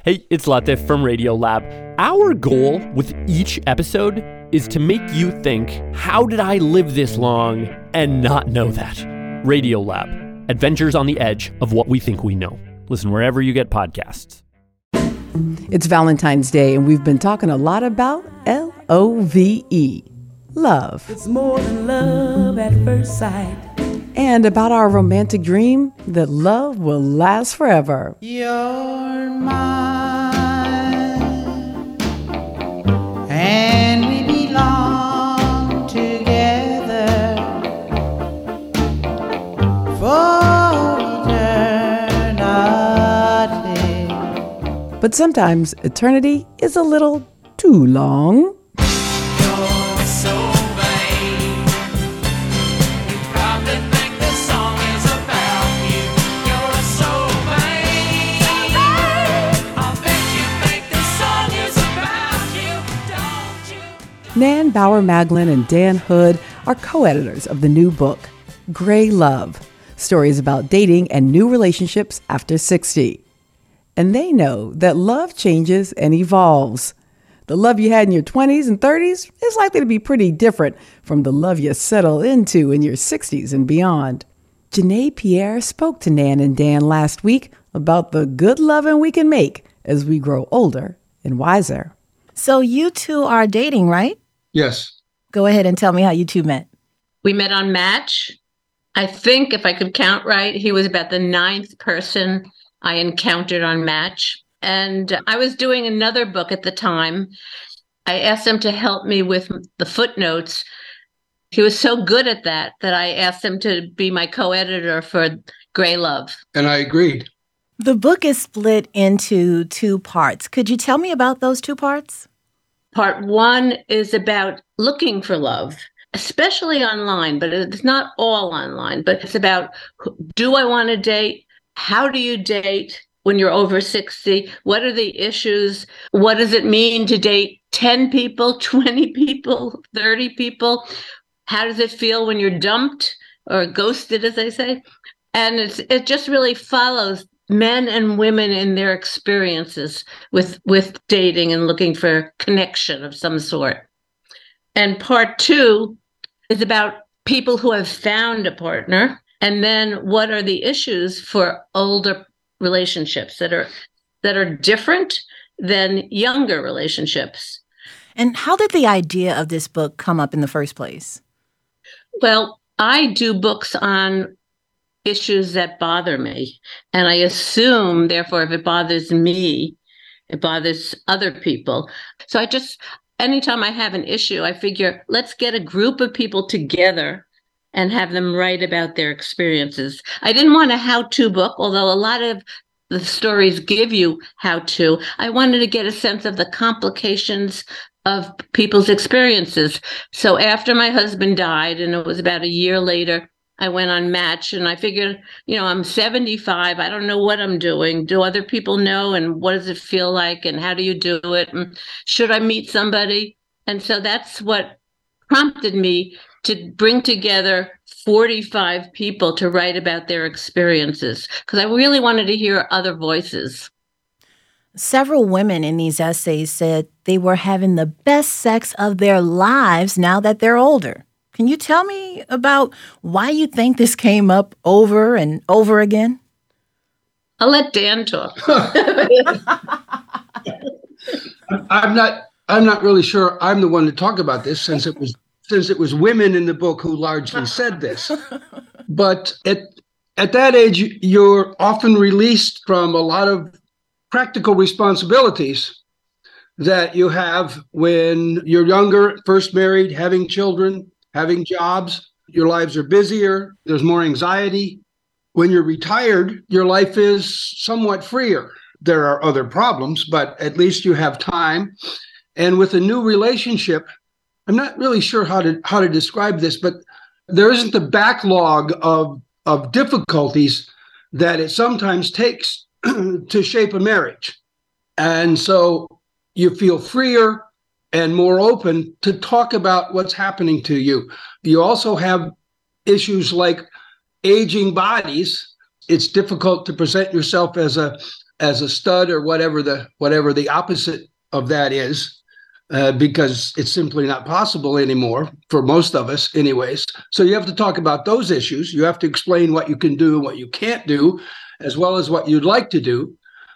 Hey, it's Latif from Radiolab. Our goal with each episode is to make you think, how did I live this long and not know that? Radiolab, adventures on the edge of what we think we know. Listen wherever you get podcasts. It's Valentine's Day, and we've been talking a lot about L-O-V-E, love. It's more than love at first sight. And about our romantic dream that love will last forever. You're mine, and we belong together for eternity. But sometimes eternity is a little too long. You're so vain. You probably think this song is about you. You're so vain. I bet you think this song is about you, don't you? Nan Bauer Maglin and Dan Hood are co-editors of the new book, Gray Love, stories about dating and new relationships after 60. And they know that love changes and evolves. The love you had in your 20s and 30s is likely to be pretty different from the love you settle into in your 60s and beyond. Janae Pierre spoke to Nan and Dan last week about the good loving we can make as we grow older and wiser. So you two are dating, right? Yes. Go ahead and tell me how you two met. We met on Match. I think if I could count right, he was about the 9th person I encountered on Match. And I was doing another book at the time. I asked him to help me with the footnotes. He was so good at that I asked him to be my co-editor for Gray Love. And I agreed. The book is split into 2 parts. Could you tell me about those 2 parts? Part 1 is about looking for love, especially online, but it's not all online, but it's about, do I want to date? How do you date when you're over 60? What are the issues? What does it mean to date 10 people, 20 people, 30 people? How does it feel when you're dumped or ghosted, as they say? And it just really follows men and women in their experiences with dating and looking for connection of some sort. And part 2 is about people who have found a partner. And then what are the issues for older relationships that are different than younger relationships? And how did the idea of this book come up in the first place? Well, I do books on issues that bother me. And I assume, therefore, if it bothers me, it bothers other people. So anytime I have an issue, I figure, let's get a group of people together and have them write about their experiences. I didn't want a how-to book, although a lot of the stories give you how-to. I wanted to get a sense of the complications of people's experiences. So after my husband died, and it was about a year later, I went on Match, and I figured, I'm 75. I don't know what I'm doing. Do other people know? And what does it feel like? And how do you do it? And should I meet somebody? And so that's what prompted me to bring together 45 people to write about their experiences, because I really wanted to hear other voices. Several women in these essays said they were having the best sex of their lives now that they're older. Can you tell me about why you think this came up over and over again? I'll let Dan talk. I'm not really sure I'm the one to talk about this since it was women in the book who largely said this. But at that age, you're often released from a lot of practical responsibilities that you have when you're younger, first married, having children, having jobs. Your lives are busier. There's more anxiety. When you're retired, your life is somewhat freer. There are other problems, but at least you have time. And with a new relationship, I'm not really sure how to describe this, but there isn't the backlog of difficulties that it sometimes takes to shape a marriage. And so you feel freer and more open to talk about what's happening to you. You also have issues like aging bodies. It's difficult to present yourself as a as a stud or whatever the opposite of that is. Because it's simply not possible anymore for most of us anyways. So you have to talk about those issues. You have to explain what you can do and what you can't do, as well as what you'd like to do.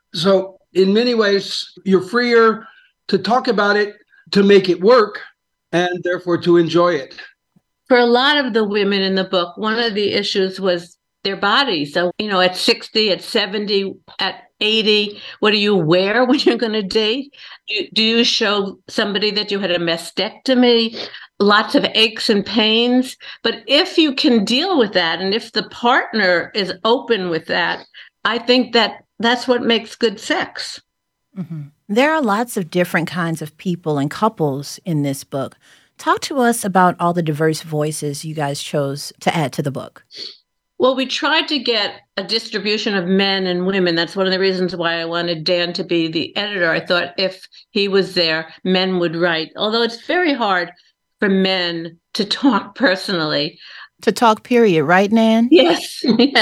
So in many ways, you're freer to talk about it, to make it work, and therefore to enjoy it. For a lot of the women in the book, one of the issues was their bodies. So, at 60, at 70, at 80, what do you wear when you're going to date? Do you show somebody that you had a mastectomy, lots of aches and pains? But if you can deal with that, and if the partner is open with that, I think that's what makes good sex. Mm-hmm. There are lots of different kinds of people and couples in this book. Talk to us about all the diverse voices you guys chose to add to the book. Well, we tried to get a distribution of men and women. That's one of the reasons why I wanted Dan to be the editor. I thought if he was there, men would write, although it's very hard for men to talk personally. To talk, period, right, Nan? Yes,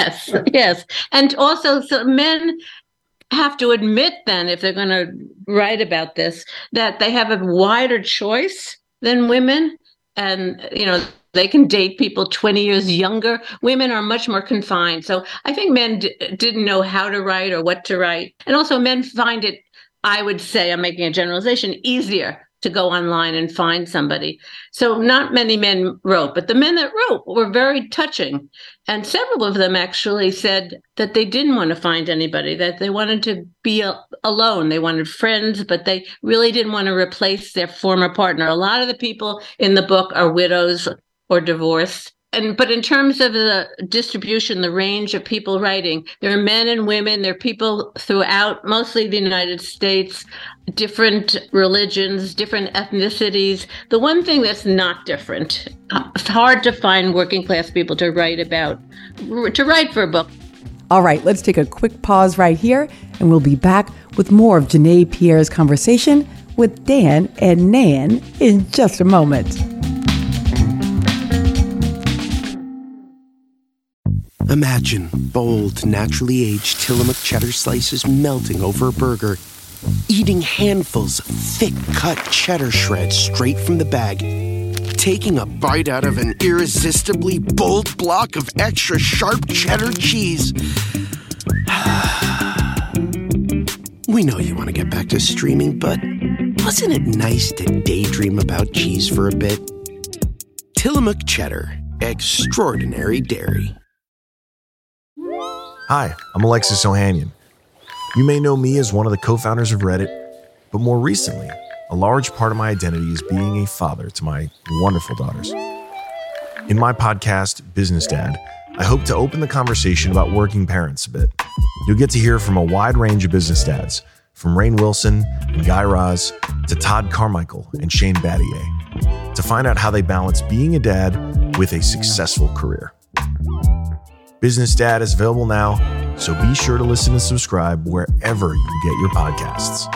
yes. And also, so men have to admit then, if they're going to write about this, that they have a wider choice than women. And, they can date people 20 years younger. Women are much more confined. So I think men didn't know how to write or what to write. And also men find it, I would say, I'm making a generalization, easier to go online and find somebody. So not many men wrote, but the men that wrote were very touching. And several of them actually said that they didn't want to find anybody, that they wanted to be alone. They wanted friends, but they really didn't want to replace their former partner. A lot of the people in the book are widows or divorced. But in terms of the distribution, the range of people writing, there are men and women, there are people throughout, mostly the United States, different religions, different ethnicities. The one thing that's not different, it's hard to find working class people to write for a book. All right, let's take a quick pause right here, and we'll be back with more of Janae Pierre's conversation with Dan and Nan in just a moment. Imagine bold, naturally aged Tillamook cheddar slices melting over a burger, eating handfuls of thick-cut cheddar shreds straight from the bag, taking a bite out of an irresistibly bold block of extra sharp cheddar cheese. We know you want to get back to streaming, but wasn't it nice to daydream about cheese for a bit? Tillamook cheddar, extraordinary dairy. Hi, I'm Alexis Ohanian. You may know me as one of the co-founders of Reddit, but more recently, a large part of my identity is being a father to my wonderful daughters. In my podcast, Business Dad, I hope to open the conversation about working parents a bit. You'll get to hear from a wide range of business dads, from Rainn Wilson and Guy Raz to Todd Carmichael and Shane Battier, to find out how they balance being a dad with a successful career. Business Dad is available now, so be sure to listen and subscribe wherever you get your podcasts.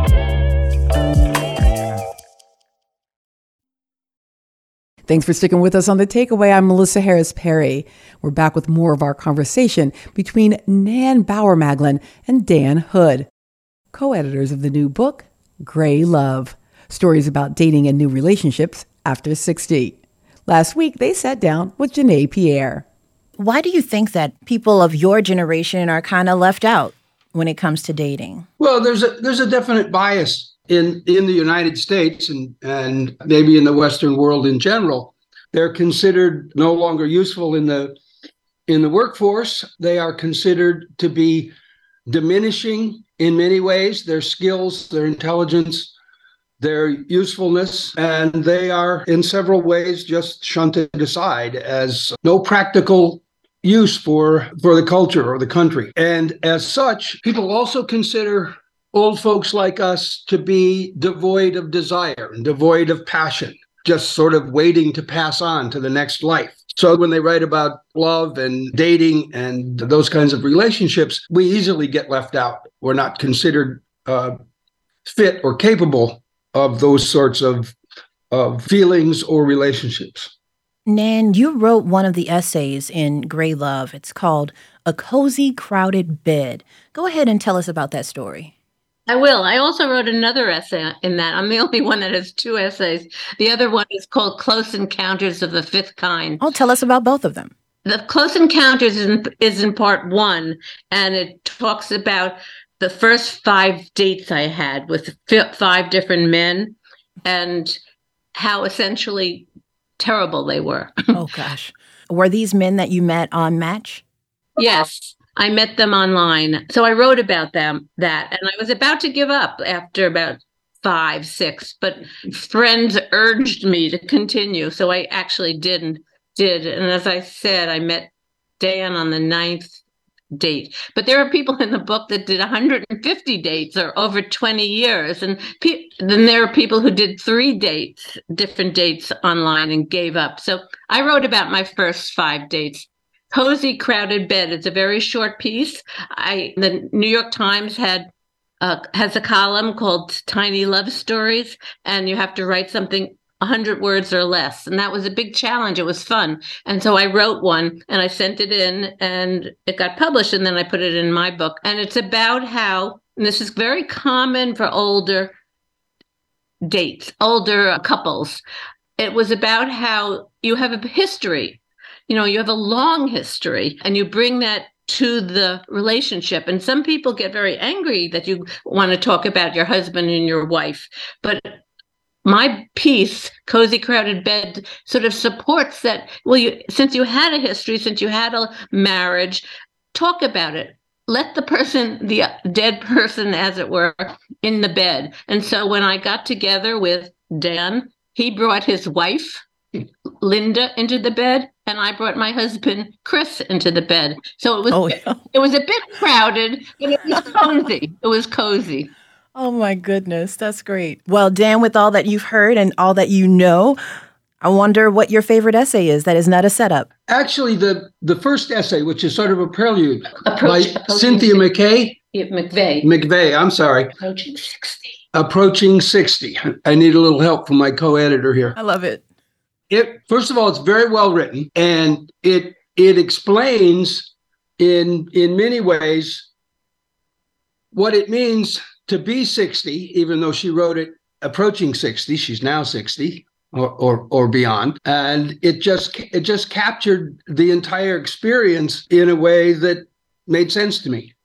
Thanks for sticking with us on The Takeaway. I'm Melissa Harris Perry. We're back with more of our conversation between Nan Bauer-Maglin and Dan Hood, co-editors of the new book, Gray Love, Stories About Dating and New Relationships After 60. Last week, they sat down with Janae Pierre. Why do you think that people of your generation are kind of left out when it comes to dating? Well, there's a definite bias in the United States and maybe in the Western world in general. They're considered no longer useful in the workforce. They are considered to be diminishing in many ways, their skills, their intelligence, their usefulness, and they are in several ways just shunted aside as no practical use for the culture or the country. And as such, people also consider old folks like us to be devoid of desire and devoid of passion, just sort of waiting to pass on to the next life. So when they write about love and dating and those kinds of relationships, we easily get left out. We're not considered fit or capable of those sorts of feelings or relationships. Nan, you wrote one of the essays in Gray Love. It's called A Cozy Crowded Bed. Go ahead and tell us about that story. I will. I also wrote another essay in that. I'm the only one that has two essays. The other one is called Close Encounters of the Fifth Kind. Oh, tell us about both of them. The Close Encounters is in part one, and it talks about the first 5 dates I had with 5 different men and how essentially terrible they were. Oh, gosh. Were these men that you met on Match? Yes, I met them online. So I wrote about that, and I was about to give up after about 5, 6, but friends urged me to continue. So I actually did. And as I said, I met Dan on the 9th date. But there are people in the book that did 150 dates or over 20 years. And then there are people who did 3 dates, different dates online and gave up. So I wrote about my first 5 dates. Cozy Crowded Bed. It's a very short piece. The New York Times has a column called Tiny Love Stories, and you have to write something 100 words or less. And that was a big challenge. It was fun. And so I wrote one and I sent it in and it got published. And then I put it in my book. And it's about how, and this is very common for older dates, older couples. It was about how you have a history. You have a long history and you bring that to the relationship. And some people get very angry that you want to talk about your husband and your wife. But my piece, Cozy Crowded Bed, sort of supports that. Well, since you had a history, since you had a marriage, talk about it. Let the dead person, as it were, in the bed. And so when I got together with Dan, he brought his wife, Linda, into the bed, and I brought my husband, Chris, into the bed. So it was a bit crowded, but it was cozy. It was cozy. Oh, my goodness. That's great. Well, Dan, with all that you've heard and all that you know, I wonder what your favorite essay is that is not a setup. Actually, the first essay, which is sort of a prelude by Cynthia McVeigh. I'm sorry. Approaching 60. I need a little help from my co-editor here. I love it. First of all, it's very well written, and it explains in many ways what it means to be 60, even though she wrote it approaching 60. She's now 60 or beyond. And it just captured the entire experience in a way that made sense to me.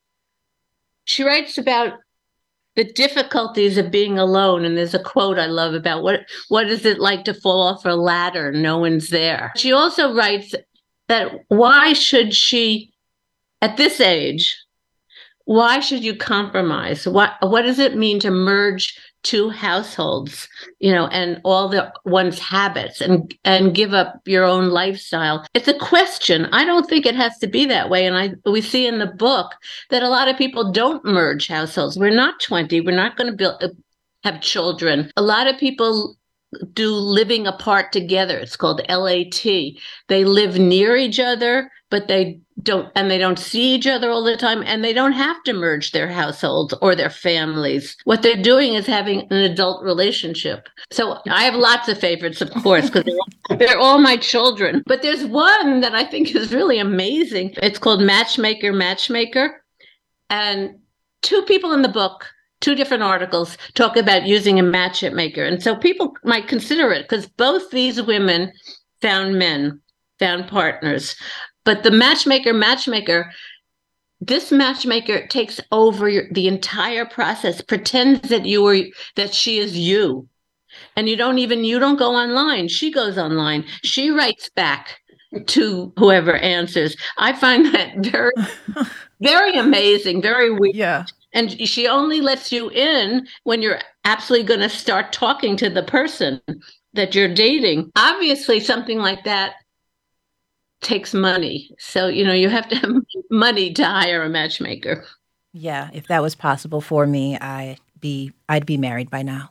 She writes about the difficulties of being alone. And there's a quote I love about what is it like to fall off a ladder? No one's there. She also writes that why should she, at this age, why should you compromise? What does it mean to merge 2 households, and all one's habits and give up your own lifestyle? It's a question. I don't think it has to be that way. And we see in the book that a lot of people don't merge households. We're not 20. We're not going to have children. A lot of people do living apart together. It's called LAT. They live near each other, but they don't see each other all the time, and they don't have to merge their households or their families. What they're doing is having an adult relationship. So I have lots of favorites, of course, because they're all my children. But there's one that I think is really amazing. It's called Matchmaker. And 2 people in the book, 2 different articles, talk about using a matchmaker. And so people might consider it because both these women found partners. But the matchmaker, this matchmaker takes over the entire process, pretends that she is you. And you don't go online. She goes online. She writes back to whoever answers. I find that very, very amazing, very weird. Yeah. And she only lets you in when you're absolutely going to start talking to the person that you're dating. Obviously, something like that takes money. So, you have to have money to hire a matchmaker. Yeah, if that was possible for me, I'd be married by now.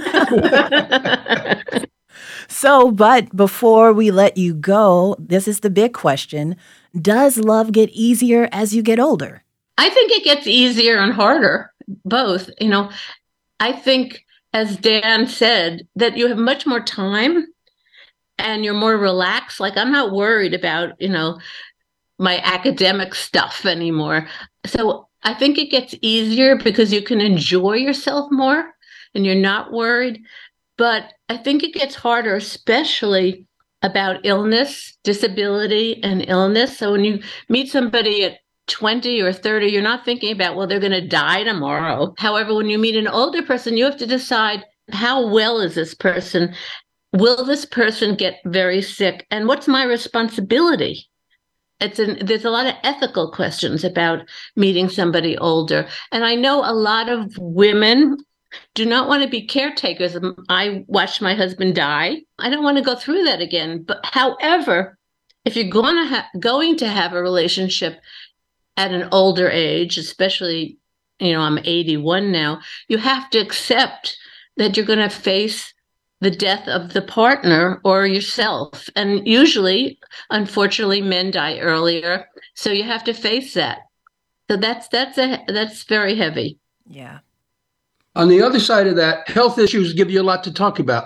So, but before we let you go, this is the big question. Does love get easier as you get older? I think it gets easier and harder, both. I think, as Dan said, that you have much more time and you're more relaxed. Like, I'm not worried about, my academic stuff anymore. So I think it gets easier because you can enjoy yourself more and you're not worried. But I think it gets harder, especially about illness, disability, and illness. So when you meet somebody at 20 or 30, you're not thinking about, well, they're going to die tomorrow. However, when you meet an older person, you have to decide, how well is this person? Will this person get very sick? And what's my responsibility? There's a lot of ethical questions about meeting somebody older. And I know a lot of women do not want to be caretakers. I watched my husband die. I don't want to go through that again. But however, if you're going to have a relationship at an older age, especially, I'm 81 now, you have to accept that you're going to face the death of the partner or yourself. And usually, unfortunately, men die earlier. So you have to face that. So that's very heavy. Yeah. On the other side of that, health issues give you a lot to talk about.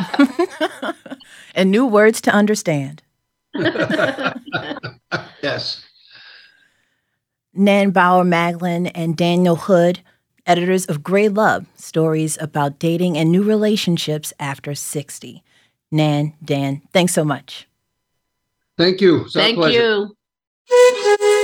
And new words to understand. Yes. Nan Bauer-Maglin and Daniel Hood, editors of Grey Love, stories about dating and new relationships after 60. Nan, Dan, thanks so much. Thank you. It's our Thank pleasure. you.